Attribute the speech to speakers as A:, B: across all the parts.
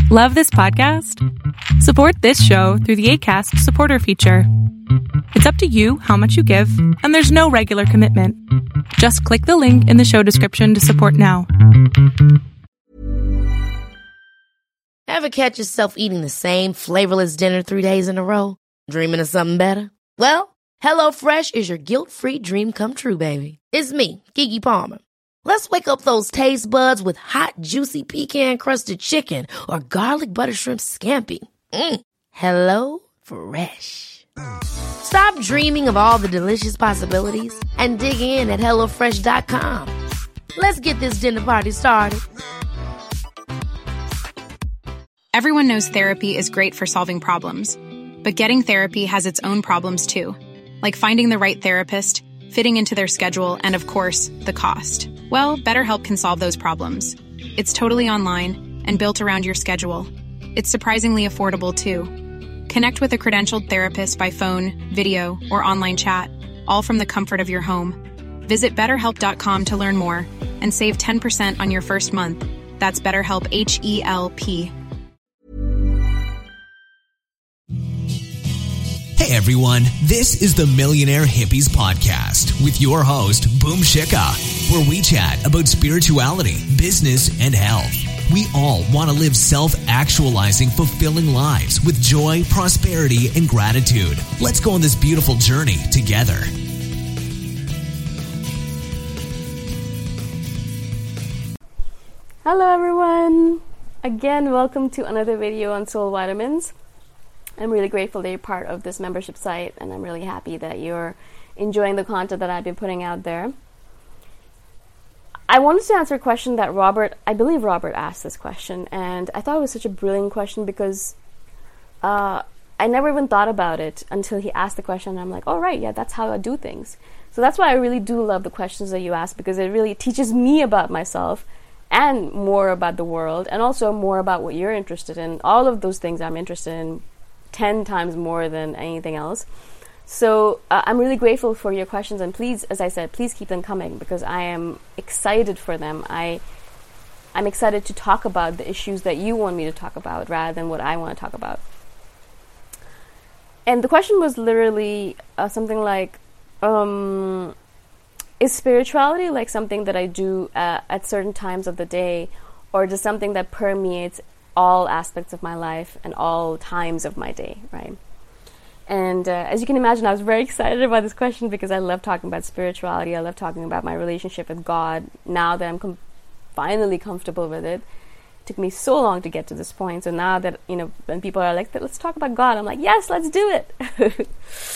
A: Love this podcast? Support this show through the Acast supporter feature. It's up to you how much you give, and there's no regular commitment. Just click the link in the show description to support now.
B: Ever catch yourself eating the same flavorless dinner 3 days in a row? Dreaming of something better? Well, HelloFresh is your guilt-free dream come true, baby. It's me, Keke Palmer. Let's wake up those taste buds with hot, juicy pecan-crusted chicken or garlic butter shrimp scampi. Hello Fresh. Stop dreaming of all the delicious possibilities and dig in at HelloFresh.com. Let's get this dinner party started.
C: Everyone knows therapy is great for solving problems, but getting therapy has its own problems too, like finding the right therapist, fitting into their schedule, and of course, the cost. Well, BetterHelp can solve those problems. It's totally online and built around your schedule. It's surprisingly affordable too. Connect with a credentialed therapist by phone, video, or online chat, all from the comfort of your home. Visit BetterHelp.com to learn more and save 10% on your first month. That's BetterHelp, H-E-L-P.
D: Hey everyone, this is the Millionaire Hippies Podcast with your host, Boom Shikha, where we chat about spirituality, business, and health. We all want to live self-actualizing, fulfilling lives with joy, prosperity, and gratitude. Let's go on this beautiful journey together.
E: Hello everyone! Again, welcome to another video on Soul Vitamins. I'm really grateful that you're part of this membership site, and I'm really happy that you're enjoying the content that I've been putting out there. I wanted to answer a question that I believe Robert asked this question, and I thought it was such a brilliant question because I never even thought about it until he asked the question, and I'm like, oh right, yeah, that's how I do things. So that's why I really do love the questions that you ask, because it really teaches me about myself and more about the world, and also more about what you're interested in. All of those things I'm interested in 10 times more than anything else. So I'm really grateful for your questions, and please, as I said, please keep them coming, because I am excited for them. I'm excited to talk about the issues that you want me to talk about rather than what I want to talk about. And the question was literally something like, is spirituality like something that I do at certain times of the day, or just something that permeates all aspects of my life and all times of my day, right? And as you can imagine, I was very excited about this question because I love talking about spirituality. I love talking about my relationship with God. Now that I'm finally comfortable with it, took me so long to get to this point. So now that, when people are like, let's talk about God, I'm like, yes, let's do it.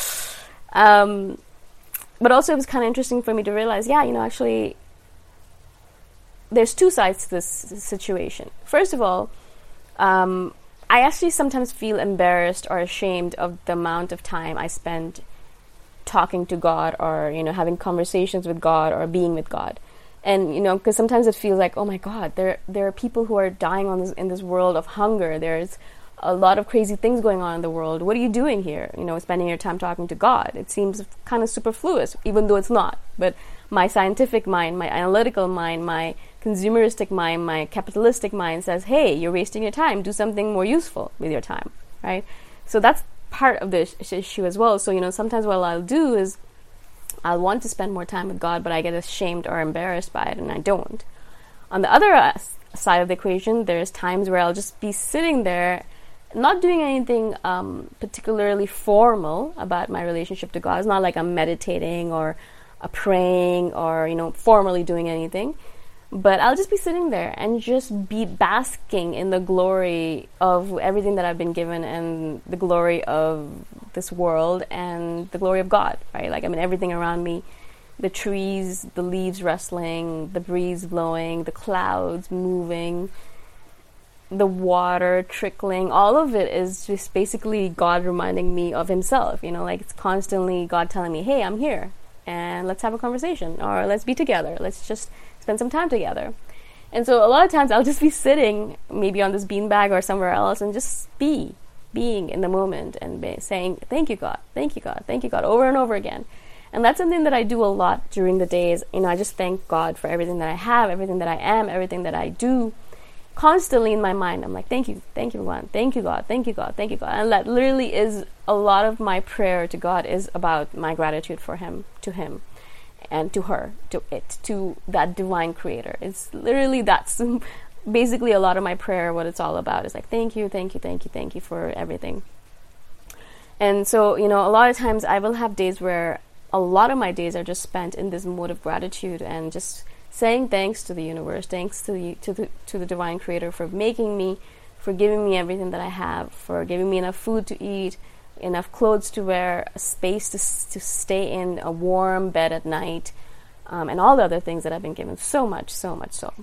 E: But also it was kind of interesting for me to realize, actually, there's two sides to this situation. First of all, I actually sometimes feel embarrassed or ashamed of the amount of time I spend talking to God, or having conversations with God, or being with God. And because sometimes it feels like, oh my God, there are people who are dying in this world of hunger. There's a lot of crazy things going on in the world. What are you doing here? Spending your time talking to God. It seems kind of superfluous, even though it's not. But my scientific mind, my analytical mind, my consumeristic mind, my capitalistic mind says, hey, you're wasting your time. Do something more useful with your time, right? So that's part of the issue as well. So, sometimes what I'll do is I'll want to spend more time with God, but I get ashamed or embarrassed by it, and I don't. On the other side of the equation, there's times where I'll just be sitting there not doing anything particularly formal about my relationship to God. It's not like I'm meditating or praying or, formally doing anything. But I'll just be sitting there and just be basking in the glory of everything that I've been given, and the glory of this world and the glory of God, right? Everything around me, the trees, the leaves rustling, the breeze blowing, the clouds moving, the water trickling, all of it is just basically God reminding me of himself, it's constantly God telling me, hey, I'm here, and let's have a conversation, or let's be together, let's just spend some time together. And so a lot of times I'll just be sitting maybe on this beanbag or somewhere else and just being in the moment and saying, thank you, God, thank you, God, thank you, God, over and over again. And that's something that I do a lot during the days. I just thank God for everything that I have, everything that I am, everything that I do. constantly in my mind, I'm like, thank you God, thank you God, thank you God, thank you God. And that literally is a lot of my prayer to God, is about my gratitude for him, to him, and to her, to that divine creator. It's literally, that's basically a lot of my prayer, what it's all about. Is like, thank you for everything. And so, you know, a lot of times I will have days where a lot of my days are just spent in this mode of gratitude and just saying thanks to the universe, thanks to the divine creator for making me, for giving me everything that I have, for giving me enough food to eat, enough clothes to wear, a space to stay in, a warm bed at night, and all the other things that I've been given. So much so.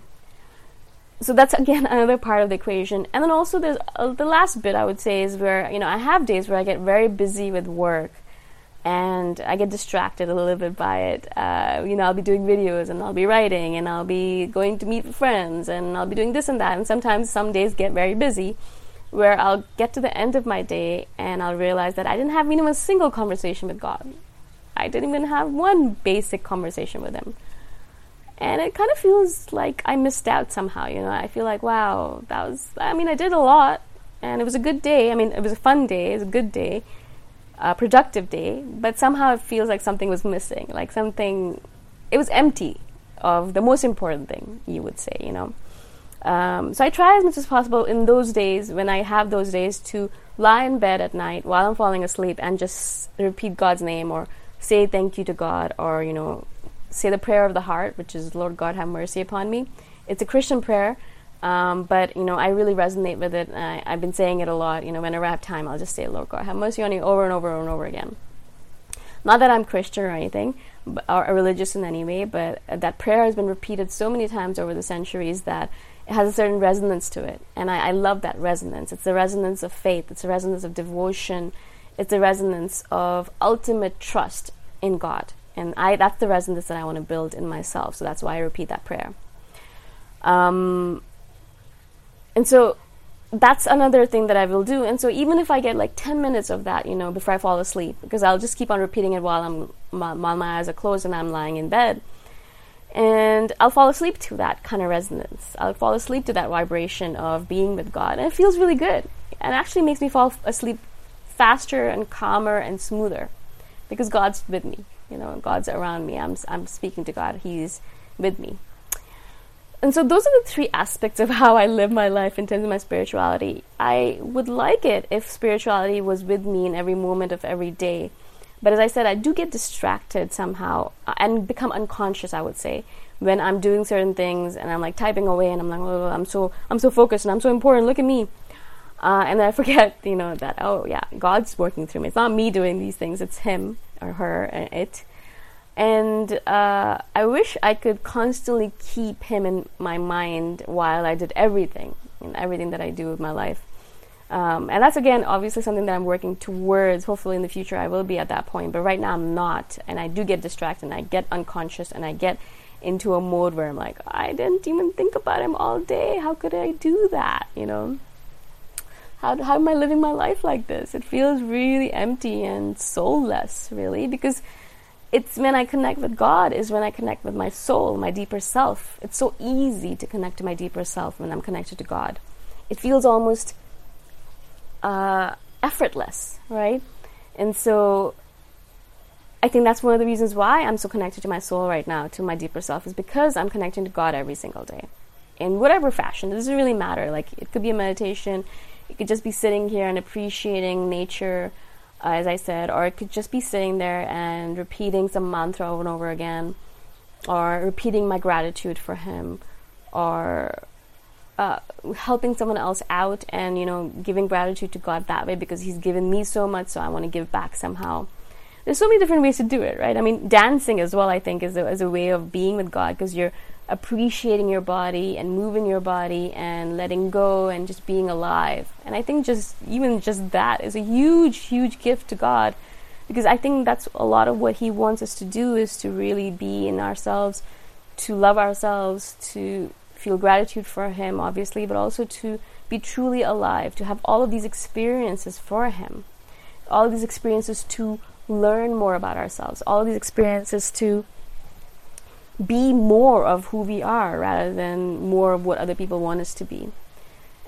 E: So that's, again, another part of the equation. And then also there's the last bit, I would say, is where, you know, I have days where I get very busy with work and I get distracted a little bit by it. You know, I'll be doing videos and I'll be writing and I'll be going to meet with friends and I'll be doing this and that. And sometimes some days get very busy where I'll get to the end of my day and I'll realize that I didn't have even a single conversation with God. I didn't even have one basic conversation with him. And it kind of feels like I missed out somehow, you know. I feel like, wow, I did a lot, and it was a good day. I mean, it was a fun day, it was a good day, a productive day, but somehow it feels like something was missing, like something, it was empty of the most important thing, you would say, you know. So I try as much as possible in those days, when I have those days, to lie in bed at night while I'm falling asleep and just repeat God's name, or say thank you to God, or, you know, say the prayer of the heart, which is, Lord God, have mercy upon me. It's a Christian prayer, but, you know, I really resonate with it. I've been saying it a lot. You know, whenever I have time, I'll just say, Lord God, have mercy on me, over and over and over again. Not that I'm Christian or anything, or religious in any way, but that prayer has been repeated so many times over the centuries that it has a certain resonance to it. And I love that resonance. It's the resonance of faith. It's the resonance of devotion. It's the resonance of ultimate trust in God. And that's the resonance that I want to build in myself. So that's why I repeat that prayer. And so that's another thing that I will do. And so even if I get like 10 minutes of that, you know, before I fall asleep, because I'll just keep on repeating it while my eyes are closed and I'm lying in bed. And I'll fall asleep to that kind of resonance. I'll fall asleep to that vibration of being with God. And it feels really good. And actually makes me fall asleep faster and calmer and smoother, because God's with me. You know, God's around me. I'm speaking to God. He's with me. And so those are the three aspects of how I live my life in terms of my spirituality. I would like it if spirituality was with me in every moment of every day. But as I said, I do get distracted somehow and become unconscious, I would say, when I'm doing certain things and I'm like typing away and I'm like, oh, I'm so focused and I'm so important. Look at me. And then I forget, you know, that, oh yeah, God's working through me. It's not me doing these things. It's him or her and it. And I wish I could constantly keep him in my mind while I did everything that I do with my life. And that's, again, obviously something that I'm working towards. Hopefully in the future I will be at that point. But right now I'm not. And I do get distracted and I get unconscious and I get into a mode where I'm like, I didn't even think about him all day. How could I do that, you know? How am I living my life like this? It feels really empty and soulless, really, because it's when I connect with God is when I connect with my soul, my deeper self. It's so easy to connect to my deeper self when I'm connected to God. It feels almost effortless, right? And so I think that's one of the reasons why I'm so connected to my soul right now, to my deeper self, is because I'm connecting to God every single day. In whatever fashion, it doesn't really matter. Like, it could be a meditation, it could just be sitting here and appreciating nature, as I said, or it could just be sitting there and repeating some mantra over and over again, or repeating my gratitude for him, or helping someone else out and, you know, giving gratitude to God that way, because he's given me so much, so I want to give back somehow. There's so many different ways to do it, right? I mean, dancing as well, I think, is a way of being with God, because you're appreciating your body and moving your body and letting go and just being alive. And I think even just that is a huge gift to God, because I think that's a lot of what he wants us to do, is to really be in ourselves, to love ourselves, to feel gratitude for him, obviously, but also to be truly alive, to have all of these experiences for him, all of these experiences to learn more about ourselves, all of these experiences to be more of who we are rather than more of what other people want us to be.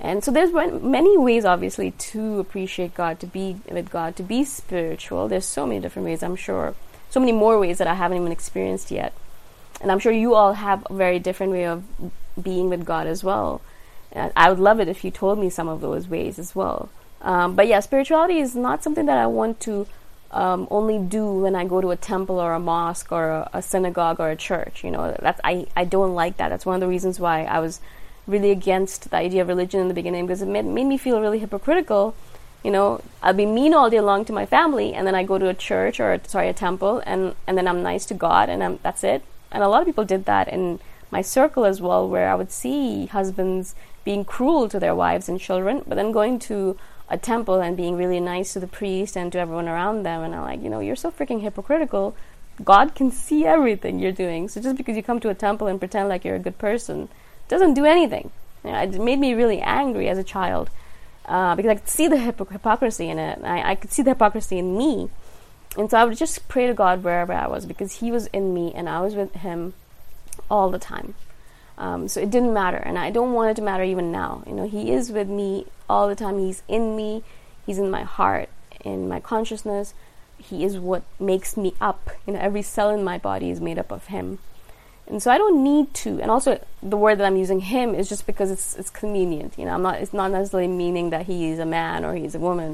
E: And so there's many ways, obviously, to appreciate God, to be with God, to be spiritual. There's so many different ways, I'm sure. So many more ways that I haven't even experienced yet. And I'm sure you all have a very different way of being with God as well. And I would love it if you told me some of those ways as well. But yeah, spirituality is not something that I want to only do when I go to a temple or a mosque or a synagogue or a church. I don't like that. That's one of the reasons why I was really against the idea of religion in the beginning, because it made me feel really hypocritical. I'll be mean all day long to my family, and then I go to a church or a temple, and then I'm nice to God, and that's it. And a lot of people did that in my circle as well, where I would see husbands being cruel to their wives and children, but then going to a temple and being really nice to the priest and to everyone around them. And I'm like, you're so freaking hypocritical. God can see everything you're doing. So just because you come to a temple and pretend like you're a good person doesn't do anything. It made me really angry as a child, because I could see the hypocrisy in it. I could see the hypocrisy in me. And so I would just pray to God wherever I was, because He was in me and I was with Him all the time. So it didn't matter, and I don't want it to matter even now. He is with me all the time. He's in me. He's in my heart, in my consciousness. He is what makes me up. Every cell in my body is made up of Him. And so I don't need to. And also, the word that I'm using, Him, is just because it's convenient. It's not necessarily meaning that He is a man or He's a woman.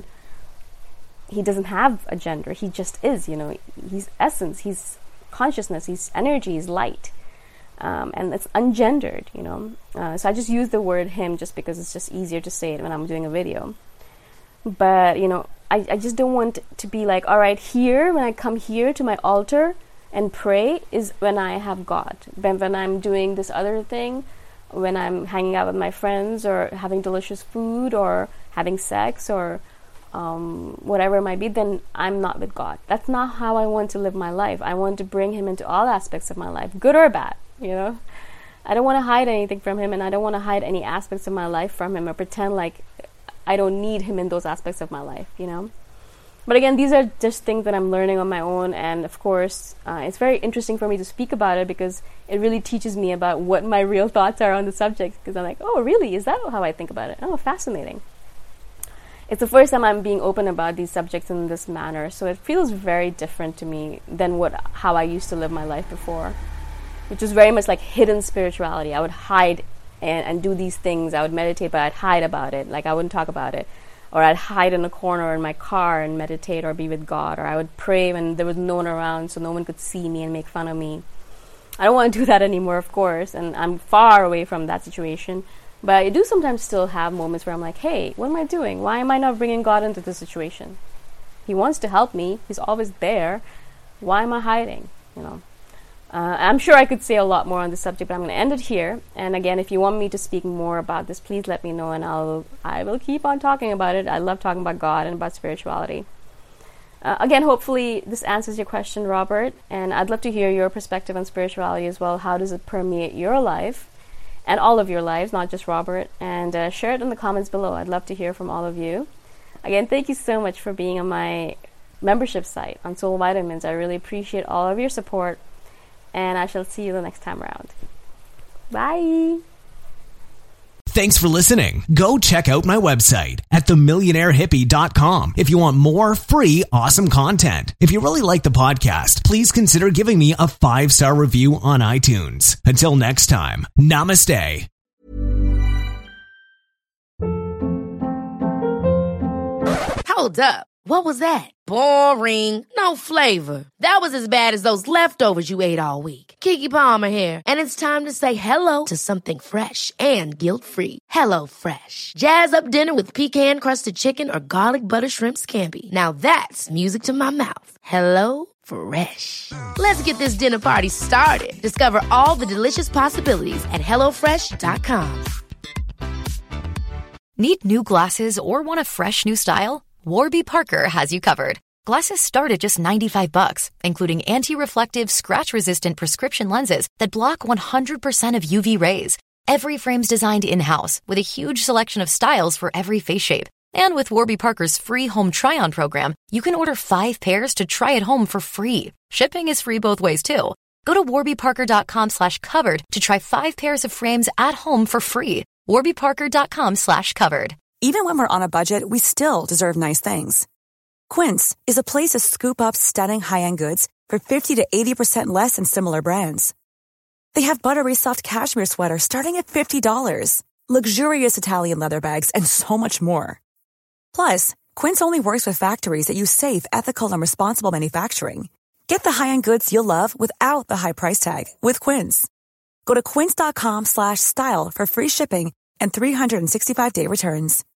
E: He doesn't have a gender. He just is. He's essence. He's consciousness. He's energy. He's light. And it's ungendered, so I just use the word Him just because it's just easier to say it when I'm doing a video. But, I just don't want to be like, all right, here, when I come here to my altar and pray is when I have God. When I'm doing this other thing, when I'm hanging out with my friends or having delicious food or having sex or whatever it might be, then I'm not with God. That's not how I want to live my life. I want to bring Him into all aspects of my life, good or bad. I don't want to hide anything from Him, and I don't want to hide any aspects of my life from Him or pretend like I don't need Him in those aspects of my life, But again, these are just things that I'm learning on my own, and of course, it's very interesting for me to speak about it because it really teaches me about what my real thoughts are on the subject, because I'm like, oh, really? Is that how I think about it? Oh, fascinating. It's the first time I'm being open about these subjects in this manner, so it feels very different to me than how I used to live my life before, which was very much like hidden spirituality. I would hide and do these things. I would meditate, but I'd hide about it. Like I wouldn't talk about it. Or I'd hide in a corner in my car and meditate or be with God. Or I would pray when there was no one around so no one could see me and make fun of me. I don't want to do that anymore, of course, and I'm far away from that situation. But I do sometimes still have moments where I'm like, hey, what am I doing? Why am I not bringing God into this situation? He wants to help me. He's always there. Why am I hiding? I'm sure I could say a lot more on this subject, but I'm going to end it here. And again, if you want me to speak more about this, please let me know, and I will keep on talking about it. I love talking about God and about spirituality. Again, hopefully this answers your question, Robert, and I'd love to hear your perspective on spirituality as well. How does it permeate your life and all of your lives, not just Robert? And share it in the comments below. I'd love to hear from all of you. Again, thank you so much for being on my membership site on Soul Vitamins. I really appreciate all of your support. And I shall see you the next time around. Bye.
D: Thanks for listening. Go check out my website at themillionairehippie.com if you want more free, awesome content. If you really like the podcast, please consider giving me a 5-star review on iTunes. Until next time, namaste.
B: Hold up. What was that? Boring. No flavor. That was as bad as those leftovers you ate all week. Keke Palmer here. And it's time to say hello to something fresh and guilt-free. HelloFresh. Jazz up dinner with pecan-crusted chicken or garlic butter shrimp scampi. Now that's music to my mouth. HelloFresh. Let's get this dinner party started. Discover all the delicious possibilities at HelloFresh.com.
F: Need new glasses or want a fresh new style? Warby Parker has you covered. Glasses start at just $95, including anti-reflective, scratch-resistant prescription lenses that block 100% of UV rays. Every frame's designed in-house with a huge selection of styles for every face shape. And with Warby Parker's free home try-on program, you can order 5 pairs to try at home for free. Shipping is free both ways, too. Go to warbyparker.com/covered to try 5 pairs of frames at home for free. warbyparker.com/covered.
G: Even when we're on a budget, we still deserve nice things. Quince is a place to scoop up stunning high-end goods for 50 to 80% less than similar brands. They have buttery soft cashmere sweaters starting at $50, luxurious Italian leather bags, and so much more. Plus, Quince only works with factories that use safe, ethical, and responsible manufacturing. Get the high-end goods you'll love without the high price tag with Quince. Go to quince.com/style for free shipping and 365-day returns.